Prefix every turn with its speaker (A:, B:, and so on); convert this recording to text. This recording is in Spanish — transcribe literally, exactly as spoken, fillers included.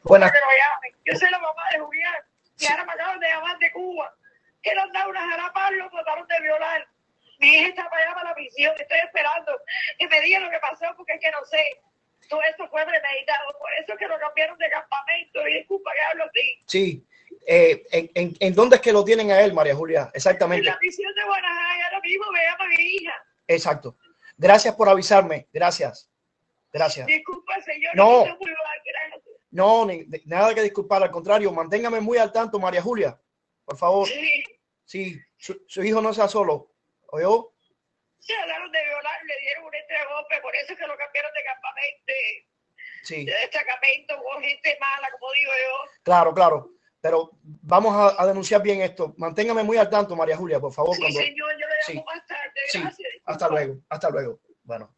A: Buenas.
B: Que lo llamen. Yo soy la mamá de Julián. Y ahora me acaban de llamar de Cuba. Que le han dado una jarapa, lo trataron de violar. Mi hija está para allá para la misión. Estoy esperando que me digan lo que pasó porque es que no sé. Todo esto fue premeditado. Por eso es que lo cambiaron de campamento. Y disculpa que hablo así.
A: Sí. Eh, en, en, ¿En dónde es que lo tienen a él, María Julia? Exactamente.
B: En la misión de Guanajay. Ahora mismo me llama mi hija.
A: Exacto. Gracias por avisarme. Gracias. Gracias.
B: Disculpa, señor.
A: No.
B: Muy mal, gracias.
A: No, ni, nada que disculpar. Al contrario, manténgame muy al tanto, María Julia. Por favor.
B: Sí.
A: Sí, su, su hijo no sea solo. ¿Oyó?
B: Se hablaron de violar, le dieron un entregolpe, por eso es que lo cambiaron de campamento.
A: Sí.
B: De destacamento, con gente mala, como digo yo.
A: Claro, claro. Pero vamos a, a denunciar bien esto. Manténgame muy al tanto, María Julia, por favor.
B: Sí,
A: cuando...
B: señor, yo le llamo
A: sí.
B: más tarde.
A: Sí.
B: Gracias.
A: Hasta luego, hasta luego. Bueno.